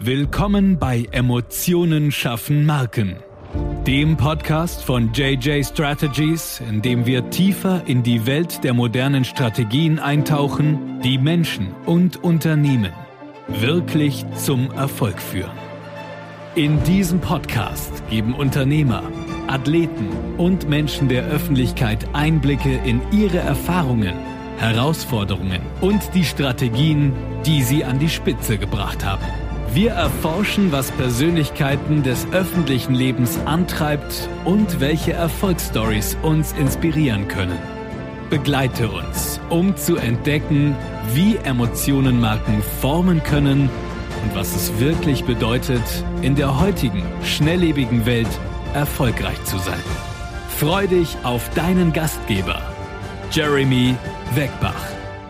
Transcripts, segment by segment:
Willkommen bei Emotionen schaffen Marken, dem Podcast von JJ Strategies, in dem wir tiefer in die Welt der modernen Strategien eintauchen, die Menschen und Unternehmen wirklich zum Erfolg führen. In diesem Podcast geben Unternehmer, Athleten und Menschen der Öffentlichkeit Einblicke in ihre Erfahrungen, Herausforderungen und die Strategien, die sie an die Spitze gebracht haben. Wir erforschen, was Persönlichkeiten des öffentlichen Lebens antreibt und welche Erfolgsstories uns inspirieren können. Begleite uns, um zu entdecken, wie Emotionen Marken formen können und was es wirklich bedeutet, in der heutigen, schnelllebigen Welt erfolgreich zu sein. Freu dich auf deinen Gastgeber, Jeremy Weckbach.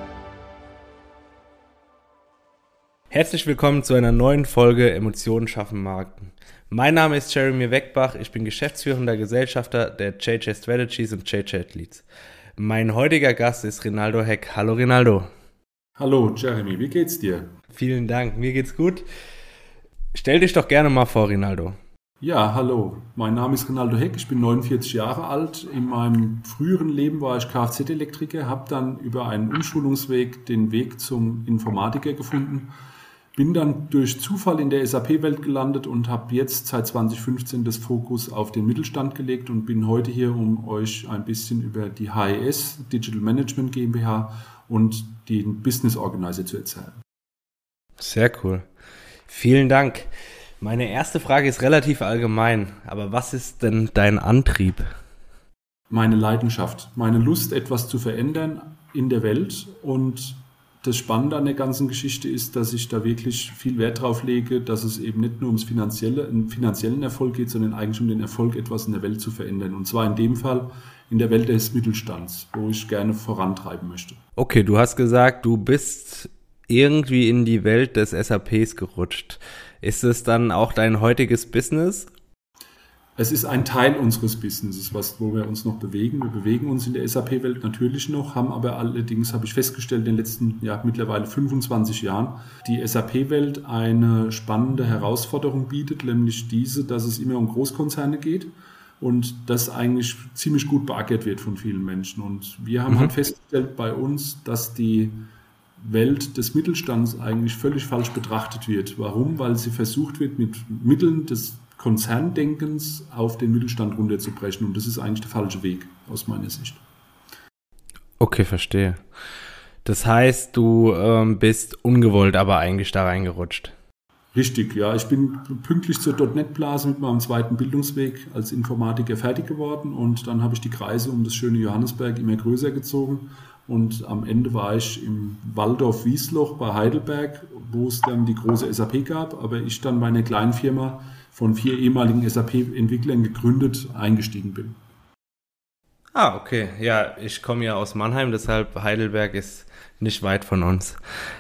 Herzlich willkommen zu einer neuen Folge Emotionen schaffen Marken. Mein Name ist Jeremy Weckbach, ich bin geschäftsführender Gesellschafter der JJ Strategies und JJ Athletes. Mein heutiger Gast ist Rinaldo Heck. Hallo Rinaldo. Hallo Jeremy, wie geht's dir? Vielen Dank, mir geht's gut. Stell dich doch gerne mal vor, Rinaldo. Ja, hallo, mein Name ist Rinaldo Heck, ich bin 49 Jahre alt. In meinem früheren Leben war ich Kfz-Elektriker, habe dann über einen Umschulungsweg den Weg zum Informatiker gefunden. Bin dann durch Zufall in der SAP-Welt gelandet und habe jetzt seit 2015 das Fokus auf den Mittelstand gelegt und bin heute hier, um euch ein bisschen über die HES, Digital Management GmbH und den Business Organizer zu erzählen. Sehr cool. Vielen Dank. Meine erste Frage ist relativ allgemein, aber was ist denn dein Antrieb? Meine Leidenschaft, meine Lust, etwas zu verändern in der Welt, und das Spannende an der ganzen Geschichte ist, dass ich da wirklich viel Wert drauf lege, dass es eben nicht nur ums finanziellen Erfolg geht, sondern eigentlich um den Erfolg, etwas in der Welt zu verändern. Und zwar in dem Fall in der Welt des Mittelstands, wo ich gerne vorantreiben möchte. Okay, du hast gesagt, du bist irgendwie in die Welt des SAPs gerutscht. Ist es dann auch dein heutiges Business? Es ist ein Teil unseres Businesses, wo wir uns noch bewegen. Wir bewegen uns in der SAP-Welt natürlich noch, haben aber allerdings, habe ich festgestellt, in den letzten mittlerweile 25 Jahren, die SAP-Welt eine spannende Herausforderung bietet, nämlich diese, dass es immer um Großkonzerne geht und das eigentlich ziemlich gut beackert wird von vielen Menschen. Und wir haben halt festgestellt bei uns, dass die Welt des Mittelstands eigentlich völlig falsch betrachtet wird. Warum? Weil sie versucht wird, mit Mitteln des Konzerndenkens auf den Mittelstand runterzubrechen. Und das ist eigentlich der falsche Weg, aus meiner Sicht. Okay, verstehe. Das heißt, du bist ungewollt aber eigentlich da reingerutscht. Richtig, ja. Ich bin pünktlich zur .NET-Blase mit meinem zweiten Bildungsweg als Informatiker fertig geworden. Und dann habe ich die Kreise um das schöne Johannesberg immer größer gezogen. Und am Ende war ich im Waldorf-Wiesloch bei Heidelberg, wo es dann die große SAP gab, aber ich dann bei einer kleinen Firma von 4 ehemaligen SAP-Entwicklern gegründet eingestiegen bin. Ah, okay. Ja, ich komme ja aus Mannheim, deshalb Heidelberg ist nicht weit von uns.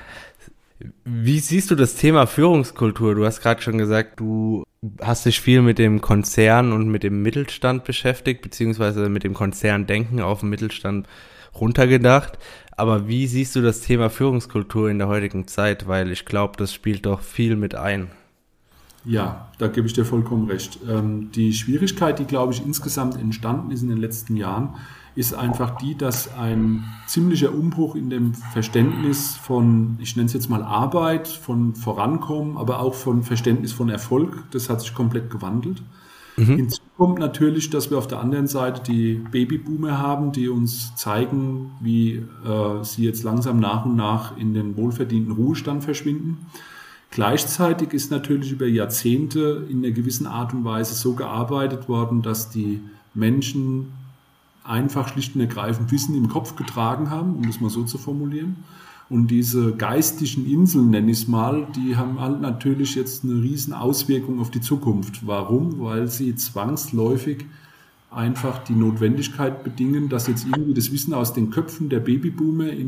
Wie siehst du das Thema Führungskultur? Du hast gerade schon gesagt, du hast dich viel mit dem Konzern und mit dem Mittelstand beschäftigt, beziehungsweise mit dem Konzerndenken auf den Mittelstand runtergedacht. Aber wie siehst du das Thema Führungskultur in der heutigen Zeit? Weil ich glaube, das spielt doch viel mit ein. Ja, da gebe ich dir vollkommen recht. Die Schwierigkeit, die, glaube ich, insgesamt entstanden ist in den letzten Jahren, ist einfach die, dass ein ziemlicher Umbruch in dem Verständnis von, ich nenne es jetzt mal Arbeit, von Vorankommen, aber auch von Verständnis von Erfolg, das hat sich komplett gewandelt. Hinzu kommt natürlich, dass wir auf der anderen Seite die Babyboomer haben, die uns zeigen, wie sie jetzt langsam nach und nach in den wohlverdienten Ruhestand verschwinden. Gleichzeitig ist natürlich über Jahrzehnte in einer gewissen Art und Weise so gearbeitet worden, dass die Menschen einfach schlicht und ergreifend Wissen im Kopf getragen haben, um das mal so zu formulieren. Und diese geistigen Inseln, nenne ich es mal, die haben halt natürlich jetzt eine riesen Auswirkung auf die Zukunft. Warum? Weil sie zwangsläufig einfach die Notwendigkeit bedingen, dass jetzt irgendwie das Wissen aus den Köpfen der Babyboomer in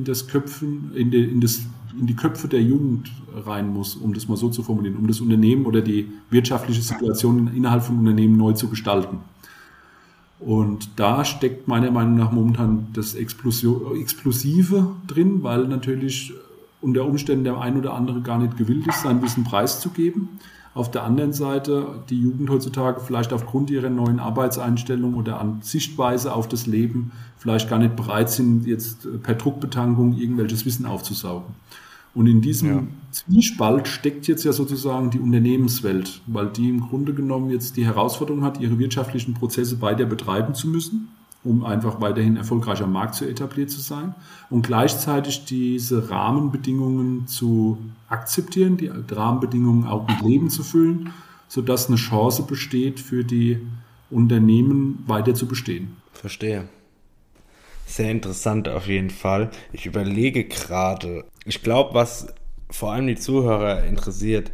die Köpfe der Jugend rein muss, um das mal so zu formulieren, um das Unternehmen oder die wirtschaftliche Situation innerhalb von Unternehmen neu zu gestalten. Und da steckt meiner Meinung nach momentan das Explosive drin, weil natürlich unter Umständen der ein oder andere gar nicht gewillt ist, sein Wissen preiszugeben. Auf der anderen Seite die Jugend heutzutage vielleicht aufgrund ihrer neuen Arbeitseinstellung oder an Sichtweise auf das Leben vielleicht gar nicht bereit sind, jetzt per Druckbetankung irgendwelches Wissen aufzusaugen. Und in diesem Zwiespalt steckt jetzt ja sozusagen die Unternehmenswelt, weil die im Grunde genommen jetzt die Herausforderung hat, ihre wirtschaftlichen Prozesse weiter betreiben zu müssen, um einfach weiterhin erfolgreich am Markt zu etabliert zu sein und gleichzeitig diese Rahmenbedingungen zu akzeptieren, die Rahmenbedingungen auch mit Leben zu füllen, sodass eine Chance besteht, für die Unternehmen weiter zu bestehen. Verstehe. Sehr interessant auf jeden Fall. Ich überlege gerade, ich glaube, was vor allem die Zuhörer interessiert,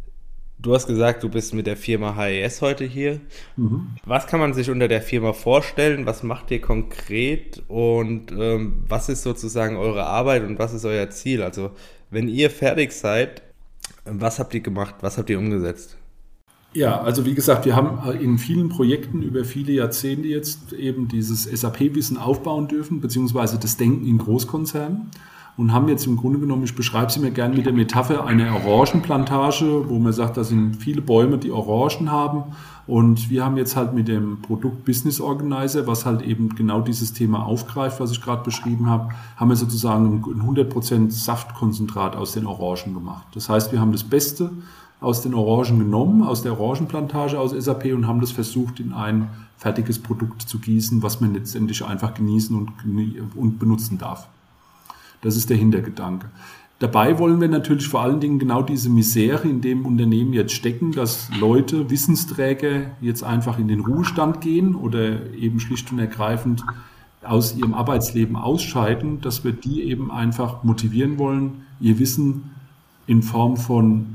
du hast gesagt, du bist mit der Firma HES heute hier. Was kann man sich unter der Firma vorstellen? Was macht ihr konkret? Und was ist sozusagen eure Arbeit und was ist euer Ziel? Also wenn ihr fertig seid, was habt ihr gemacht? Was habt ihr umgesetzt? Ja, also wie gesagt, wir haben in vielen Projekten über viele Jahrzehnte jetzt eben dieses SAP-Wissen aufbauen dürfen, beziehungsweise das Denken in Großkonzernen. Und haben jetzt im Grunde genommen, ich beschreibe es immer gerne mit der Metapher, eine Orangenplantage, wo man sagt, da sind viele Bäume, die Orangen haben. Und wir haben jetzt halt mit dem Produkt Business Organizer, was halt eben genau dieses Thema aufgreift, was ich gerade beschrieben habe, haben wir sozusagen ein 100% Saftkonzentrat aus den Orangen gemacht. Das heißt, wir haben das Beste aus den Orangen genommen, aus der Orangenplantage aus SAP und haben das versucht, in ein fertiges Produkt zu gießen, was man letztendlich einfach genießen und benutzen darf. Das ist der Hintergedanke. Dabei wollen wir natürlich vor allen Dingen genau diese Misere in dem Unternehmen jetzt stecken, dass Leute, Wissensträger jetzt einfach in den Ruhestand gehen oder eben schlicht und ergreifend aus ihrem Arbeitsleben ausscheiden, dass wir die eben einfach motivieren wollen, ihr Wissen in Form von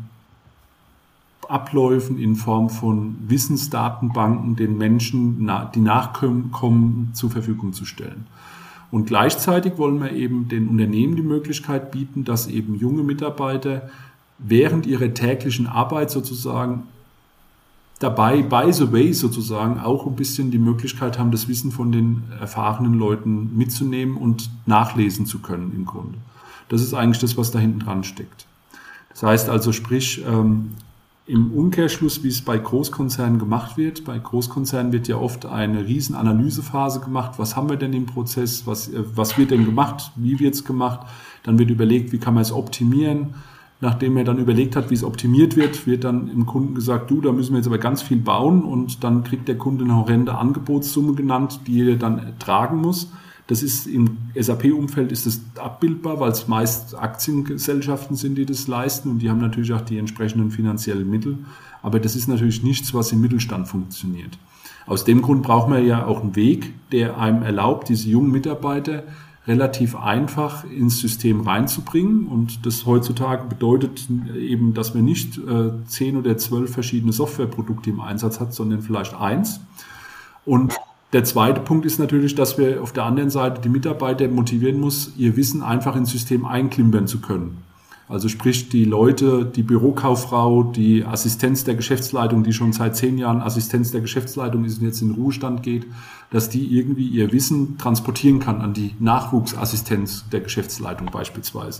Abläufen, in Form von Wissensdatenbanken den Menschen, die nachkommen, zur Verfügung zu stellen. Und gleichzeitig wollen wir eben den Unternehmen die Möglichkeit bieten, dass eben junge Mitarbeiter während ihrer täglichen Arbeit sozusagen dabei, by the way sozusagen, auch ein bisschen die Möglichkeit haben, das Wissen von den erfahrenen Leuten mitzunehmen und nachlesen zu können im Grunde. Das ist eigentlich das, was da hinten dran steckt. Das heißt also, sprich, im Umkehrschluss, wie es bei Großkonzernen gemacht wird. Bei Großkonzernen wird ja oft eine riesen Analysephase gemacht. Was haben wir denn im Prozess? Was wird denn gemacht? Wie wird es gemacht? Dann wird überlegt, wie kann man es optimieren? Nachdem er dann überlegt hat, wie es optimiert wird dann im Kunden gesagt, da müssen wir jetzt aber ganz viel bauen und dann kriegt der Kunde eine horrende Angebotssumme genannt, die er dann tragen muss. Das ist im SAP-Umfeld ist das abbildbar, weil es meist Aktiengesellschaften sind, die das leisten und die haben natürlich auch die entsprechenden finanziellen Mittel. Aber das ist natürlich nichts, was im Mittelstand funktioniert. Aus dem Grund braucht man ja auch einen Weg, der einem erlaubt, diese jungen Mitarbeiter relativ einfach ins System reinzubringen. Und das heutzutage bedeutet eben, dass man nicht 10 oder 12 verschiedene Softwareprodukte im Einsatz hat, sondern vielleicht eins. Und der zweite Punkt ist natürlich, dass wir auf der anderen Seite die Mitarbeiter motivieren muss, ihr Wissen einfach ins System einklimpern zu können. Also sprich die Leute, die Bürokauffrau, die Assistenz der Geschäftsleitung, die schon seit 10 Jahren Assistenz der Geschäftsleitung ist und jetzt in den Ruhestand geht, dass die irgendwie ihr Wissen transportieren kann an die Nachwuchsassistenz der Geschäftsleitung beispielsweise.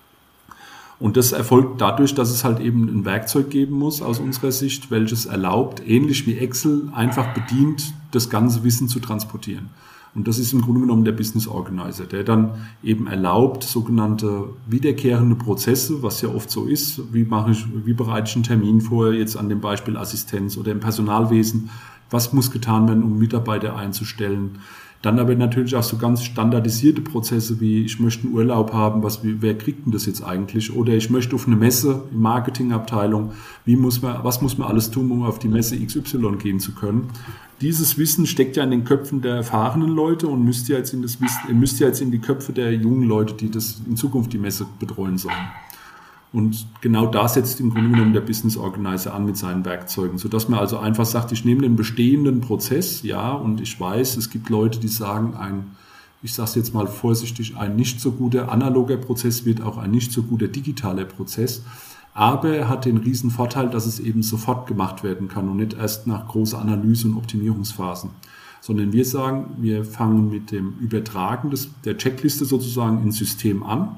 Und das erfolgt dadurch, dass es halt eben ein Werkzeug geben muss aus unserer Sicht, welches erlaubt, ähnlich wie Excel, einfach bedient, das ganze Wissen zu transportieren. Und das ist im Grunde genommen der Business Organizer, der dann eben erlaubt, sogenannte wiederkehrende Prozesse, was ja oft so ist, wie bereite ich einen Termin vor, jetzt an dem Beispiel Assistenz oder im Personalwesen, was muss getan werden, um Mitarbeiter einzustellen. Dann aber natürlich auch so ganz standardisierte Prozesse wie, ich möchte einen Urlaub haben, wer kriegt denn das jetzt eigentlich? Oder ich möchte auf eine Messe, in Marketingabteilung, was muss man alles tun, um auf die Messe XY gehen zu können? Dieses Wissen steckt ja in den Köpfen der erfahrenen Leute und müsst ja jetzt in die Köpfe der jungen Leute, die das in Zukunft die Messe betreuen sollen. Und genau da setzt im Grunde genommen der Business Organizer an mit seinen Werkzeugen, sodass man also einfach sagt, ich nehme den bestehenden Prozess, ja, und ich weiß, es gibt Leute, die sagen, ich sage es jetzt mal vorsichtig, ein nicht so guter analoger Prozess wird auch ein nicht so guter digitaler Prozess, aber er hat den riesen Vorteil, dass es eben sofort gemacht werden kann und nicht erst nach großer Analyse und Optimierungsphasen. Sondern wir sagen, wir fangen mit dem Übertragen der Checkliste sozusagen ins System an.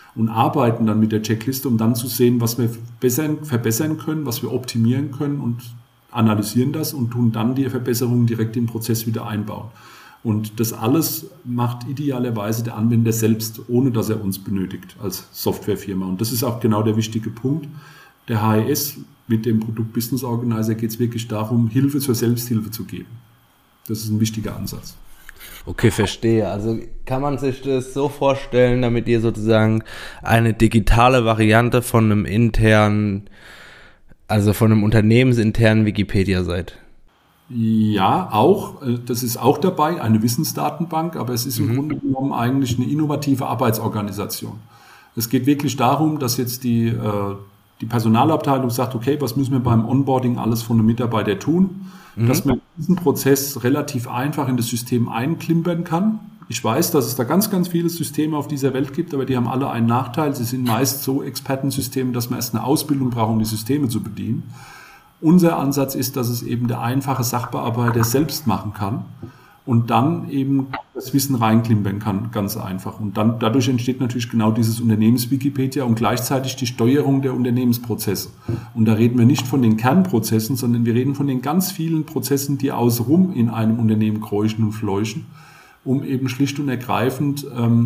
und arbeiten dann mit der Checkliste, um dann zu sehen, was wir verbessern können, was wir optimieren können und analysieren das und tun dann die Verbesserungen direkt im Prozess wieder einbauen. Und das alles macht idealerweise der Anwender selbst, ohne dass er uns benötigt als Softwarefirma. Und das ist auch genau der wichtige Punkt. Der HES mit dem Produkt Business Organizer geht es wirklich darum, Hilfe zur Selbsthilfe zu geben. Das ist ein wichtiger Ansatz. Okay, verstehe. Also kann man sich das so vorstellen, damit ihr sozusagen eine digitale Variante von einem internen, also von einem unternehmensinternen Wikipedia seid? Ja, auch. Das ist auch dabei, eine Wissensdatenbank, aber es ist im Grunde genommen eigentlich eine innovative Arbeitsorganisation. Es geht wirklich darum, dass jetzt die Personalabteilung sagt, okay, was müssen wir beim Onboarding alles von einem Mitarbeiter tun, dass man diesen Prozess relativ einfach in das System einklimpern kann. Ich weiß, dass es da ganz, ganz viele Systeme auf dieser Welt gibt, aber die haben alle einen Nachteil. Sie sind meist so Expertensysteme, dass man erst eine Ausbildung braucht, um die Systeme zu bedienen. Unser Ansatz ist, dass es eben der einfache Sachbearbeiter selbst machen kann und dann eben das Wissen reinklimpern kann, ganz einfach. Und dann dadurch entsteht natürlich genau dieses Unternehmens-Wikipedia und gleichzeitig die Steuerung der Unternehmensprozesse. Und da reden wir nicht von den Kernprozessen, sondern wir reden von den ganz vielen Prozessen, die außenrum in einem Unternehmen kräuchen und fleuchen, um eben schlicht und ergreifend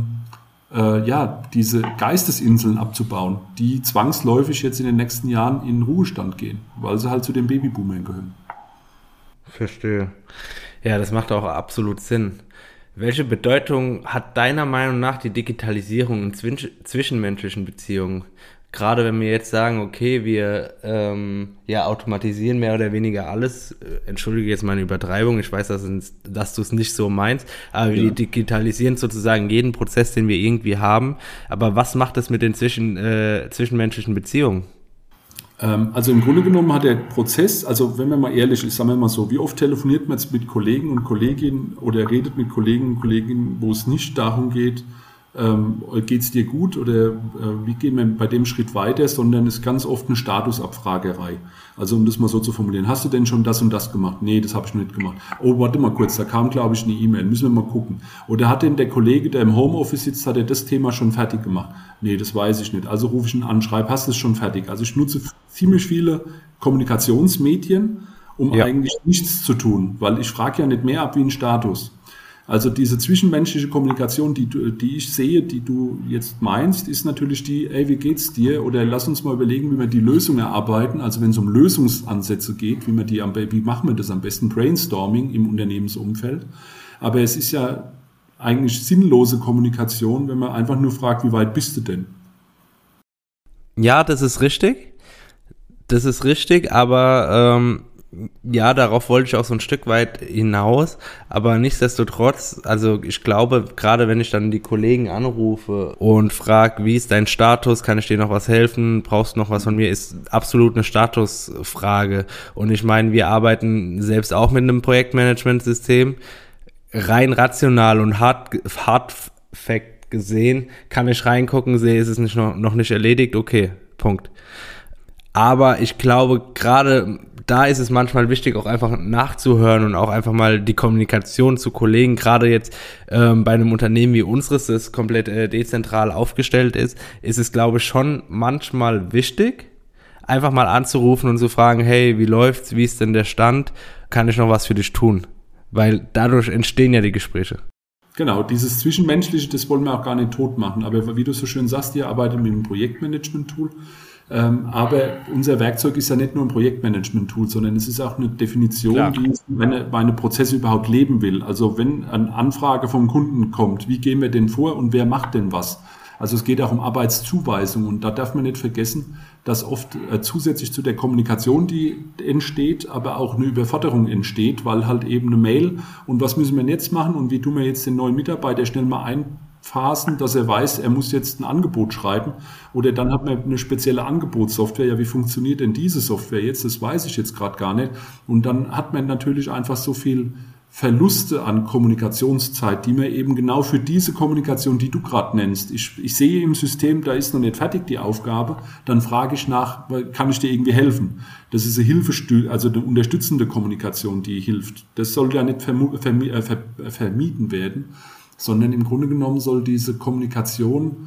diese Geistesinseln abzubauen, die zwangsläufig jetzt in den nächsten Jahren in den Ruhestand gehen, weil sie halt zu den Babyboomern gehören. Verstehe. Ja, das macht auch absolut Sinn. Welche Bedeutung hat deiner Meinung nach die Digitalisierung in zwischenmenschlichen Beziehungen? Gerade wenn wir jetzt sagen, okay, wir automatisieren mehr oder weniger alles, entschuldige jetzt meine Übertreibung, ich weiß, dass du es nicht so meinst, aber wir digitalisieren sozusagen jeden Prozess, den wir irgendwie haben. Aber was macht das mit den zwischenmenschlichen Beziehungen? Also im Grunde genommen hat der Prozess, also wenn man mal ehrlich ist, sagen wir mal so, wie oft telefoniert man jetzt mit Kollegen und Kolleginnen oder redet mit Kollegen und Kolleginnen, wo es nicht darum geht, geht es dir gut oder wie gehen wir bei dem Schritt weiter, sondern es ist ganz oft eine Statusabfragerei. Also um das mal so zu formulieren, hast du denn schon das und das gemacht? Nee, das habe ich noch nicht gemacht. Oh, warte mal kurz, da kam glaube ich eine E-Mail, müssen wir mal gucken. Oder hat denn der Kollege, der im Homeoffice sitzt, hat er das Thema schon fertig gemacht? Nee, das weiß ich nicht. Also rufe ich ihn an, schreibe, hast du es schon fertig? Also ich nutze ziemlich viele Kommunikationsmedien, um eigentlich nichts zu tun, weil ich frage ja nicht mehr ab wie ein Status. Also diese zwischenmenschliche Kommunikation, die ich sehe, die du jetzt meinst, ist natürlich die, ey, wie geht's dir? Oder lass uns mal überlegen, wie wir die Lösung erarbeiten. Also wenn es um Lösungsansätze geht, wie machen wir das am besten? Brainstorming im Unternehmensumfeld. Aber es ist ja eigentlich sinnlose Kommunikation, wenn man einfach nur fragt, wie weit bist du denn? Ja, das ist richtig. Aber darauf wollte ich auch so ein Stück weit hinaus, aber nichtsdestotrotz, also ich glaube, gerade wenn ich dann die Kollegen anrufe und frage, wie ist dein Status, kann ich dir noch was helfen, brauchst du noch was von mir, ist absolut eine Statusfrage. Und ich meine, wir arbeiten selbst auch mit einem Projektmanagementsystem, rein rational und hard fact gesehen, kann ich reingucken, sehe, ist es noch nicht erledigt, okay, Punkt. Aber ich glaube, gerade da ist es manchmal wichtig, auch einfach nachzuhören und auch einfach mal die Kommunikation zu Kollegen, gerade jetzt bei einem Unternehmen wie unseres, das komplett dezentral aufgestellt ist es, glaube ich, schon manchmal wichtig, einfach mal anzurufen und zu fragen, hey, wie läuft's, wie ist denn der Stand, kann ich noch was für dich tun? Weil dadurch entstehen ja die Gespräche. Genau, dieses Zwischenmenschliche, das wollen wir auch gar nicht tot machen, aber wie du so schön sagst, ihr arbeitet mit einem Projektmanagement-Tool. Aber unser Werkzeug ist ja nicht nur ein Projektmanagement-Tool, sondern es ist auch eine Definition, die meine Prozesse überhaupt leben will. Also wenn eine Anfrage vom Kunden kommt, wie gehen wir denn vor und wer macht denn was? Also es geht auch um Arbeitszuweisung und da darf man nicht vergessen, dass oft zusätzlich zu der Kommunikation, die entsteht, aber auch eine Überforderung entsteht, weil halt eben eine Mail und was müssen wir jetzt machen und wie tun wir jetzt den neuen Mitarbeiter schnell mal einphasen, dass er weiß, er muss jetzt ein Angebot schreiben oder dann hat man eine spezielle Angebotssoftware. Ja, wie funktioniert denn diese Software jetzt? Das weiß ich jetzt gerade gar nicht. Und dann hat man natürlich einfach so viel Verluste an Kommunikationszeit, die man eben genau für diese Kommunikation, die du gerade nennst. Ich sehe im System, da ist noch nicht fertig die Aufgabe, dann frage ich nach, kann ich dir irgendwie helfen? Das ist eine unterstützende Kommunikation, die hilft. Das soll ja nicht vermieden werden, sondern im Grunde genommen soll diese Kommunikation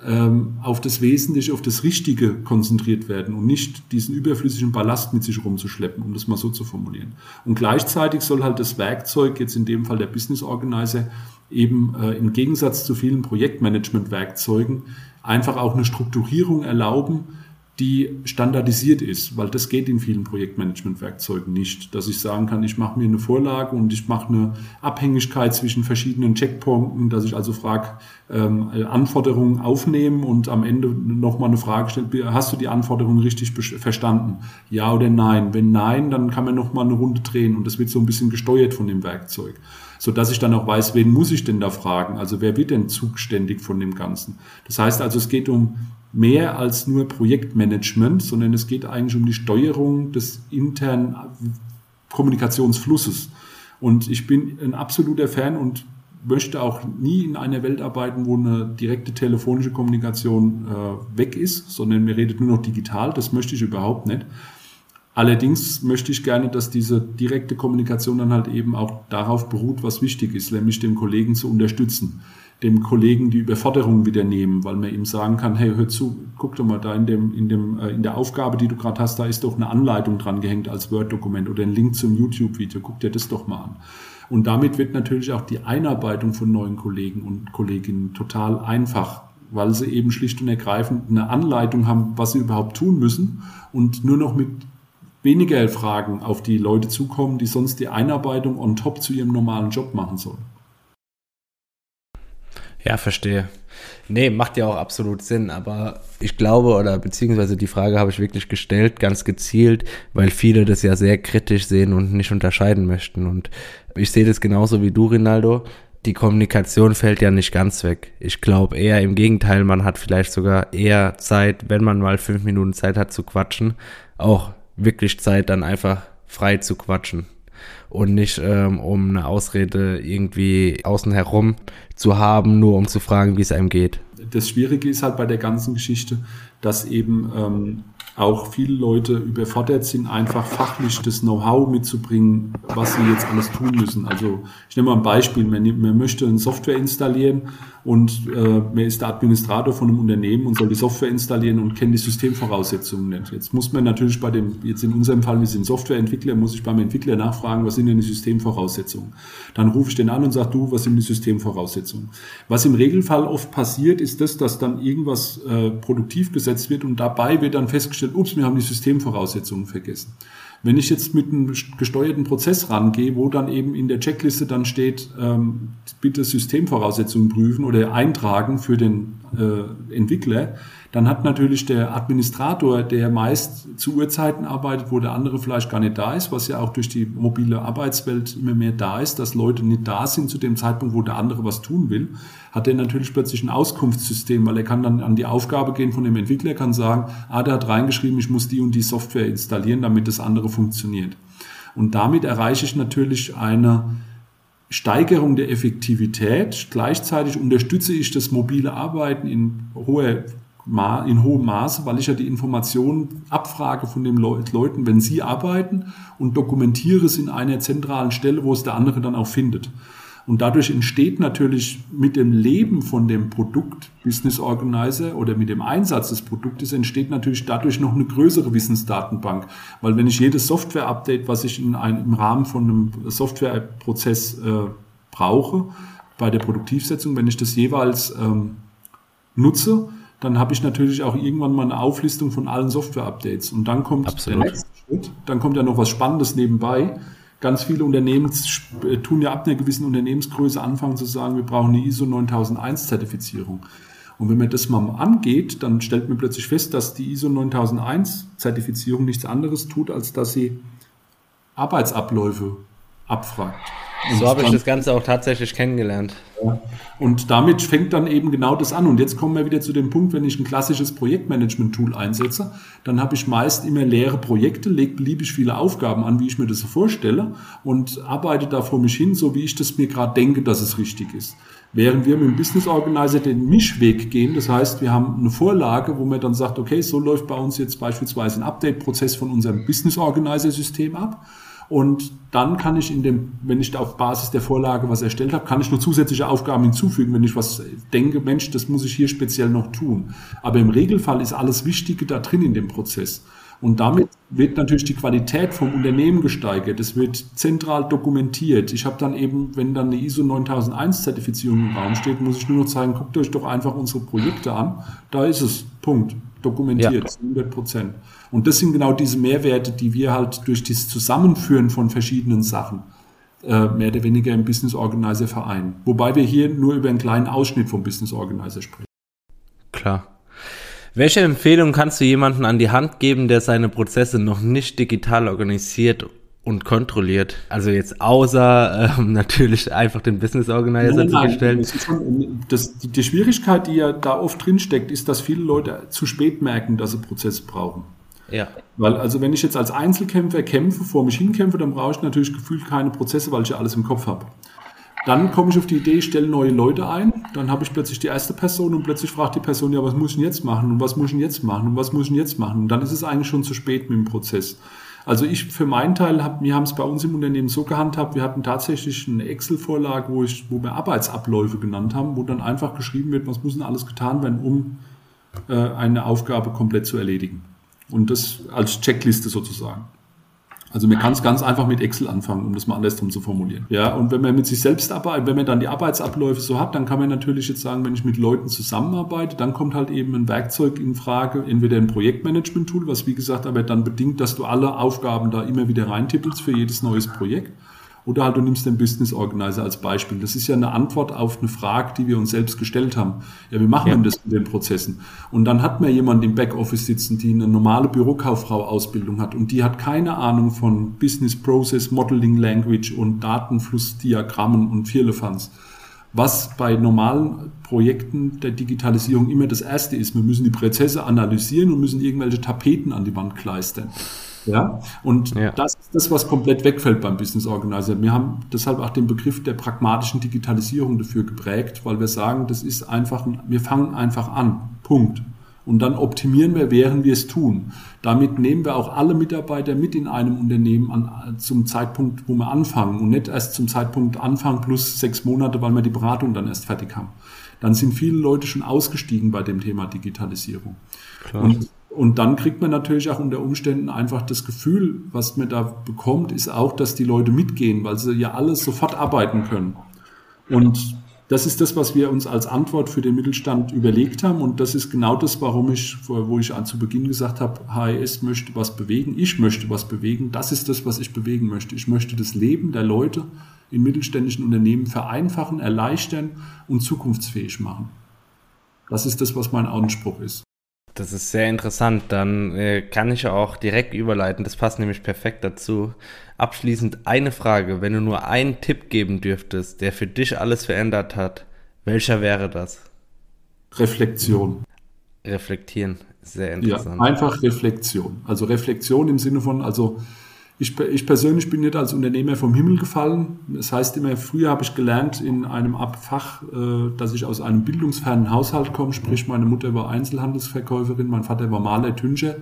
auf das Wesentliche, auf das Richtige konzentriert werden und nicht diesen überflüssigen Ballast mit sich rumzuschleppen, um das mal so zu formulieren. Und gleichzeitig soll halt das Werkzeug, jetzt in dem Fall der Business Organizer, eben im Gegensatz zu vielen Projektmanagement-Werkzeugen einfach auch eine Strukturierung erlauben, die standardisiert ist, weil das geht in vielen Projektmanagement-Werkzeugen nicht, dass ich sagen kann, ich mache mir eine Vorlage und ich mache eine Abhängigkeit zwischen verschiedenen Checkpunkten, dass ich also frage, Anforderungen aufnehmen und am Ende nochmal eine Frage stelle, hast du die Anforderungen richtig verstanden? Ja oder nein? Wenn nein, dann kann man nochmal eine Runde drehen und das wird so ein bisschen gesteuert von dem Werkzeug, sodass ich dann auch weiß, wen muss ich denn da fragen? Also wer wird denn zuständig von dem Ganzen? Das heißt also, es geht um mehr als nur Projektmanagement, sondern es geht eigentlich um die Steuerung des internen Kommunikationsflusses. Und ich bin ein absoluter Fan und möchte auch nie in einer Welt arbeiten, wo eine direkte telefonische Kommunikation weg ist, sondern wir reden nur noch digital. Das möchte ich überhaupt nicht. Allerdings möchte ich gerne, dass diese direkte Kommunikation dann halt eben auch darauf beruht, was wichtig ist, nämlich dem Kollegen zu unterstützen, dem Kollegen die Überforderung wieder nehmen, weil man ihm sagen kann, hey, hör zu, guck doch mal, da in der Aufgabe, die du gerade hast, da ist doch eine Anleitung dran gehängt als Word-Dokument oder ein Link zum YouTube-Video, guck dir das doch mal an. Und damit wird natürlich auch die Einarbeitung von neuen Kollegen und Kolleginnen total einfach, weil sie eben schlicht und ergreifend eine Anleitung haben, was sie überhaupt tun müssen und nur noch mit weniger Fragen auf die Leute zukommen, die sonst die Einarbeitung on top zu ihrem normalen Job machen sollen. Ja, verstehe. Nee, macht ja auch absolut Sinn, aber ich glaube, oder beziehungsweise die Frage habe ich wirklich gestellt, ganz gezielt, weil viele das ja sehr kritisch sehen und nicht unterscheiden möchten. Und ich sehe das genauso wie du, Rinaldo. Die Kommunikation fällt ja nicht ganz weg. Ich glaube eher im Gegenteil, man hat vielleicht sogar eher Zeit, wenn man mal 5 Minuten Zeit hat zu quatschen, auch wirklich Zeit, dann einfach frei zu quatschen. Und nicht um eine Ausrede irgendwie außen herum zu haben, nur um zu fragen, wie es einem geht. Das Schwierige ist halt bei der ganzen Geschichte, dass eben auch viele Leute überfordert sind, einfach fachlich das Know-how mitzubringen, was sie jetzt alles tun müssen. Also ich nehme mal ein Beispiel, man möchte eine Software installieren und man ist der Administrator von einem Unternehmen und soll die Software installieren und kennt die Systemvoraussetzungen nicht. Jetzt muss man natürlich jetzt in unserem Fall, wir sind Softwareentwickler, muss ich beim Entwickler nachfragen, was sind denn die Systemvoraussetzungen? Dann rufe ich den an und sage, du, was sind die Systemvoraussetzungen? Was im Regelfall oft passiert, ist das, dass dann irgendwas produktiv gesetzt wird und dabei wird dann festgestellt, ups, wir haben die Systemvoraussetzungen vergessen. Wenn ich jetzt mit einem gesteuerten Prozess rangehe, wo dann eben in der Checkliste dann steht, bitte Systemvoraussetzungen prüfen oder eintragen für den Entwickler, dann hat natürlich der Administrator, der meist zu Uhrzeiten arbeitet, wo der andere vielleicht gar nicht da ist, was ja auch durch die mobile Arbeitswelt immer mehr da ist, dass Leute nicht da sind zu dem Zeitpunkt, wo der andere was tun will, hat er natürlich plötzlich ein Auskunftssystem, weil er kann dann an die Aufgabe gehen von dem Entwickler, kann sagen, der hat reingeschrieben, ich muss die und die Software installieren, damit das andere funktioniert. Und damit erreiche ich natürlich eine Steigerung der Effektivität. Gleichzeitig unterstütze ich das mobile Arbeiten in hohem Maße, weil ich ja die Informationen abfrage von den Leuten, wenn sie arbeiten und dokumentiere es in einer zentralen Stelle, wo es der andere dann auch findet. Und dadurch entsteht natürlich mit dem Leben von dem Produkt Business Organizer oder mit dem Einsatz des Produktes entsteht natürlich dadurch noch eine größere Wissensdatenbank. Weil wenn ich jedes Software-Update, was ich im Rahmen von einem Softwareprozess brauche, bei der Produktivsetzung, wenn ich das jeweils nutze, dann habe ich natürlich auch irgendwann mal eine Auflistung von allen Software-Updates. Und dann kommt der nächste Schritt, dann kommt ja noch was Spannendes nebenbei. Ganz viele Unternehmen tun ja ab einer gewissen Unternehmensgröße anfangen zu sagen, wir brauchen eine ISO 9001 Zertifizierung. Und wenn man das mal angeht, dann stellt man plötzlich fest, dass die ISO 9001 Zertifizierung nichts anderes tut, als dass sie Arbeitsabläufe abfragt. So habe ich das Ganze auch tatsächlich kennengelernt. Ja. Und damit fängt dann eben genau das an. Und jetzt kommen wir wieder zu dem Punkt, wenn ich ein klassisches Projektmanagement-Tool einsetze, dann habe ich meist immer leere Projekte, lege beliebig viele Aufgaben an, wie ich mir das so vorstelle und arbeite da vor mich hin, so wie ich das mir gerade denke, dass es richtig ist. Während wir mit dem Business Organizer den Mischweg gehen, das heißt, wir haben eine Vorlage, wo man dann sagt, okay, so läuft bei uns jetzt beispielsweise ein Update-Prozess von unserem Business Organizer-System ab. Und dann kann ich wenn ich auf Basis der Vorlage was erstellt habe, kann ich noch zusätzliche Aufgaben hinzufügen, wenn ich was denke, Mensch, das muss ich hier speziell noch tun. Aber im Regelfall ist alles Wichtige da drin in dem Prozess. Und damit wird natürlich die Qualität vom Unternehmen gesteigert. Es wird zentral dokumentiert. Ich habe dann eben, wenn dann eine ISO 9001-Zertifizierung im Raum steht, muss ich nur noch sagen, guckt euch doch einfach unsere Projekte an. Da ist es. Punkt. Dokumentiert. 100%. Und das sind genau diese Mehrwerte, die wir halt durch das Zusammenführen von verschiedenen Sachen mehr oder weniger im Business Organizer vereinen. Wobei wir hier nur über einen kleinen Ausschnitt vom Business Organizer sprechen. Klar. Welche Empfehlung kannst du jemandem an die Hand geben, der seine Prozesse noch nicht digital organisiert und kontrolliert? Also jetzt außer natürlich einfach den Business Organizer zu bestellen. Die Schwierigkeit, die ja da oft drin steckt, ist, dass viele Leute zu spät merken, dass sie Prozesse brauchen. Ja. Weil, also wenn ich jetzt als Einzelkämpfer kämpfe, vor mich hinkämpfe, dann brauche ich natürlich gefühlt keine Prozesse, weil ich ja alles im Kopf habe. Dann komme ich auf die Idee, ich stelle neue Leute ein, dann habe ich plötzlich die erste Person und plötzlich fragt die Person, ja, was muss ich denn jetzt machen und was muss ich denn jetzt machen und was muss ich denn jetzt machen? Und dann ist es eigentlich schon zu spät mit dem Prozess. Also ich für meinen Teil, wir haben es bei uns im Unternehmen so gehandhabt, wir hatten tatsächlich eine Excel-Vorlage, wo wir Arbeitsabläufe genannt haben, wo dann einfach geschrieben wird, was muss denn alles getan werden, um eine Aufgabe komplett zu erledigen. Und das als Checkliste sozusagen. Also man kann es ganz einfach mit Excel anfangen, um das mal andersrum zu formulieren. Ja, und wenn man mit sich selbst arbeitet, wenn man dann die Arbeitsabläufe so hat, dann kann man natürlich jetzt sagen, wenn ich mit Leuten zusammenarbeite, dann kommt halt eben ein Werkzeug in Frage, entweder ein Projektmanagement-Tool, was wie gesagt aber dann bedingt, dass du alle Aufgaben da immer wieder reintippelst für jedes neues Projekt. Oder halt du nimmst den Business Organizer als Beispiel. Das ist ja eine Antwort auf eine Frage, die wir uns selbst gestellt haben. Ja, wie machen wir das mit den Prozessen? Und dann hat man jemanden im Backoffice sitzen, die eine normale Bürokauffrau-Ausbildung hat und die hat keine Ahnung von Business Process, Modeling Language und Datenflussdiagrammen und Firlefanz. Was bei normalen Projekten der Digitalisierung immer das Erste ist. Wir müssen die Prozesse analysieren und müssen irgendwelche Tapeten an die Wand kleistern. Ja, und das ist das, was komplett wegfällt beim Business Organizer. Wir haben deshalb auch den Begriff der pragmatischen Digitalisierung dafür geprägt, weil wir sagen, das ist einfach, wir fangen einfach an. Punkt. Und dann optimieren wir, während wir es tun. Damit nehmen wir auch alle Mitarbeiter mit in einem Unternehmen zum Zeitpunkt, wo wir anfangen und nicht erst zum Zeitpunkt Anfang plus 6 Monate, weil wir die Beratung dann erst fertig haben. Dann sind viele Leute schon ausgestiegen bei dem Thema Digitalisierung. Klar. Und dann kriegt man natürlich auch unter Umständen einfach das Gefühl, was man da bekommt, ist auch, dass die Leute mitgehen, weil sie ja alles sofort arbeiten können. Und das ist das, was wir uns als Antwort für den Mittelstand überlegt haben. Und das ist genau das, wo ich zu Beginn gesagt habe, HIS möchte was bewegen, ich möchte was bewegen. Das ist das, was ich bewegen möchte. Ich möchte das Leben der Leute in mittelständischen Unternehmen vereinfachen, erleichtern und zukunftsfähig machen. Das ist das, was mein Anspruch ist. Das ist sehr interessant, dann kann ich auch direkt überleiten, das passt nämlich perfekt dazu. Abschließend eine Frage, wenn du nur einen Tipp geben dürftest, der für dich alles verändert hat, welcher wäre das? Reflexion. Reflektieren, sehr interessant. Ja, einfach Reflexion. Also Reflexion im Sinne von, ich persönlich bin nicht als Unternehmer vom Himmel gefallen. Das heißt immer, früher habe ich gelernt in einem Fach, dass ich aus einem bildungsfernen Haushalt komme. Sprich, meine Mutter war Einzelhandelsverkäuferin, mein Vater war Maler, Tüncher.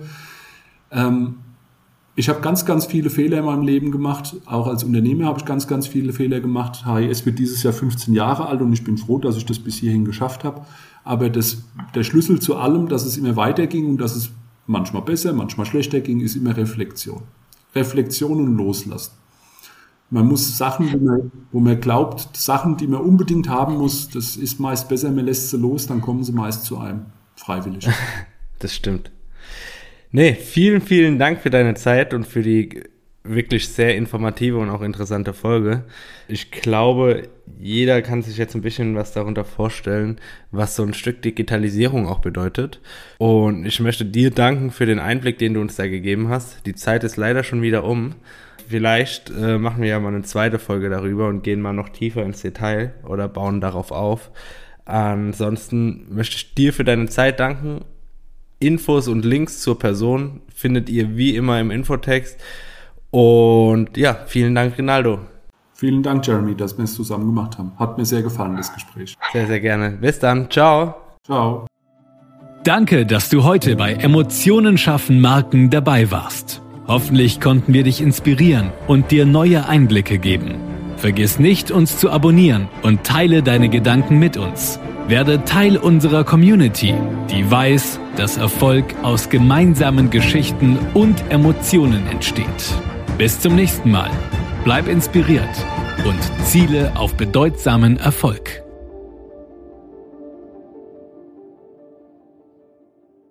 Ich habe ganz, ganz viele Fehler in meinem Leben gemacht. Auch als Unternehmer habe ich ganz, ganz viele Fehler gemacht. HIS wird dieses Jahr 15 Jahre alt und ich bin froh, dass ich das bis hierhin geschafft habe. Aber der Schlüssel zu allem, dass es immer weiterging und dass es manchmal besser, manchmal schlechter ging, ist immer Reflexion. Reflexion und Loslassen. Man muss Sachen, wo man glaubt, Sachen, die man unbedingt haben muss, das ist meist besser, man lässt sie los, dann kommen sie meist zu einem freiwillig. Das stimmt. Nee, vielen, vielen Dank für deine Zeit und für die wirklich sehr informative und auch interessante Folge. Ich glaube, jeder kann sich jetzt ein bisschen was darunter vorstellen, was so ein Stück Digitalisierung auch bedeutet. Und ich möchte dir danken für den Einblick, den du uns da gegeben hast. Die Zeit ist leider schon wieder um. Vielleicht machen wir ja mal eine zweite Folge darüber und gehen mal noch tiefer ins Detail oder bauen darauf auf. Ansonsten möchte ich dir für deine Zeit danken. Infos und Links zur Person findet ihr wie immer im Infotext. Und ja, vielen Dank, Rinaldo. Vielen Dank, Jeremy, dass wir es zusammen gemacht haben. Hat mir sehr gefallen, das Gespräch. Sehr, sehr gerne. Bis dann. Ciao. Ciao. Danke, dass du heute bei Emotionen schaffen Marken dabei warst. Hoffentlich konnten wir dich inspirieren und dir neue Einblicke geben. Vergiss nicht, uns zu abonnieren und teile deine Gedanken mit uns. Werde Teil unserer Community, die weiß, dass Erfolg aus gemeinsamen Geschichten und Emotionen entsteht. Bis zum nächsten Mal. Bleib inspiriert und ziele auf bedeutsamen Erfolg.